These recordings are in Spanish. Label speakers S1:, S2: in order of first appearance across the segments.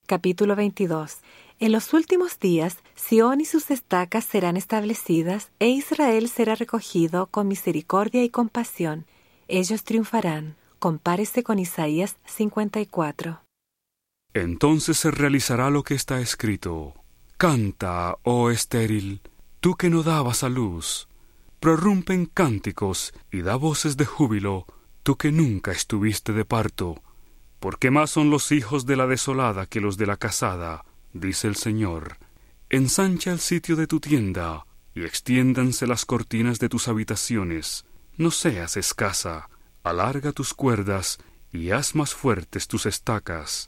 S1: Capítulo 22. En los últimos días, Sión y sus estacas serán establecidas, e Israel será recogido con misericordia y compasión. Ellos triunfarán. Compárese con Isaías 54.
S2: Entonces se realizará lo que está escrito. Canta, oh estéril, tú que no dabas a luz. Prorrumpen cánticos y da voces de júbilo, tú que nunca estuviste de parto. Porque más son los hijos de la desolada que los de la casada, dice el Señor. Ensancha el sitio de tu tienda, y extiéndanse las cortinas de tus habitaciones. No seas escasa, alarga tus cuerdas, y haz más fuertes tus estacas.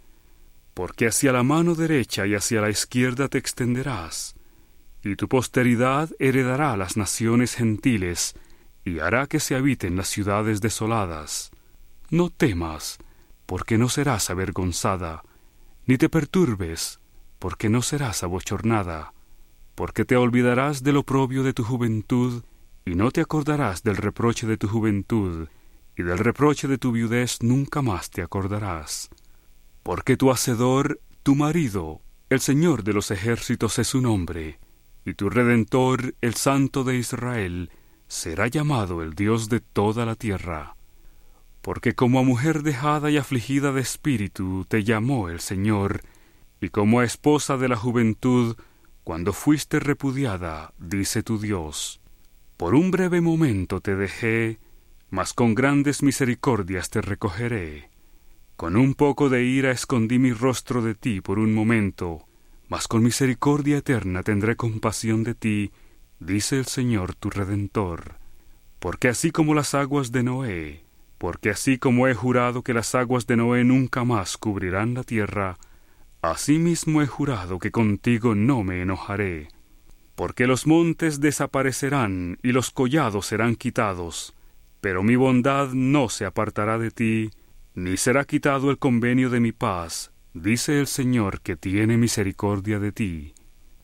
S2: Porque hacia la mano derecha y hacia la izquierda te extenderás, y tu posteridad heredará las naciones gentiles, y hará que se habiten las ciudades desoladas. No temas, porque no serás avergonzada, ni te perturbes, porque no serás abochornada, porque te olvidarás del oprobio de tu juventud, y no te acordarás del reproche de tu juventud, y del reproche de tu viudez nunca más te acordarás. Porque tu Hacedor, tu marido, el Señor de los ejércitos es su nombre, y tu Redentor, el Santo de Israel, será llamado el Dios de toda la tierra. Porque como a mujer dejada y afligida de espíritu te llamó el Señor, y como a esposa de la juventud, cuando fuiste repudiada, dice tu Dios. Por un breve momento te dejé, mas con grandes misericordias te recogeré. Con un poco de ira escondí mi rostro de ti por un momento, mas con misericordia eterna tendré compasión de ti, dice el Señor tu Redentor. Porque así como las aguas de Noé, porque así como he jurado que las aguas de Noé nunca más cubrirán la tierra, asimismo he jurado que contigo no me enojaré. Porque los montes desaparecerán y los collados serán quitados, pero mi bondad no se apartará de ti, ni será quitado el convenio de mi paz, dice el Señor que tiene misericordia de ti.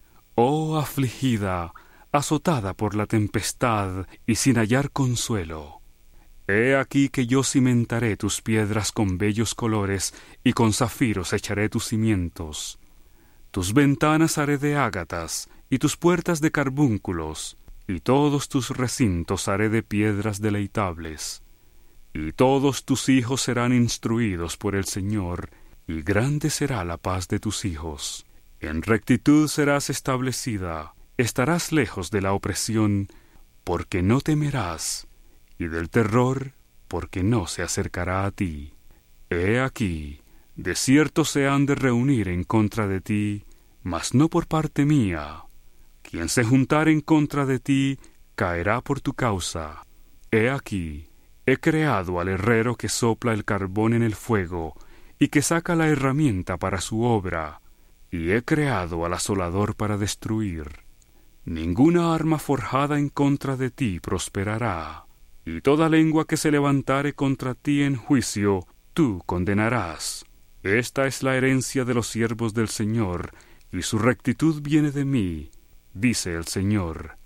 S2: Oh afligida, azotada por la tempestad y sin hallar consuelo. He aquí que yo cimentaré tus piedras con bellos colores, y con zafiros echaré tus cimientos. Tus ventanas haré de ágatas, y tus puertas de carbúnculos, y todos tus recintos haré de piedras deleitables. Y todos tus hijos serán instruidos por el Señor, y grande será la paz de tus hijos. En rectitud serás establecida, estarás lejos de la opresión, porque no temerás, y del terror, porque no se acercará a ti. He aquí, de cierto se han de reunir en contra de ti, mas no por parte mía. Quien se juntare en contra de ti, caerá por tu causa. He aquí, he creado al herrero que sopla el carbón en el fuego, y que saca la herramienta para su obra, y he creado al asolador para destruir. Ninguna arma forjada en contra de ti prosperará, y toda lengua que se levantare contra ti en juicio, tú condenarás. Esta es la herencia de los siervos del Señor, y su rectitud viene de mí, dice el Señor.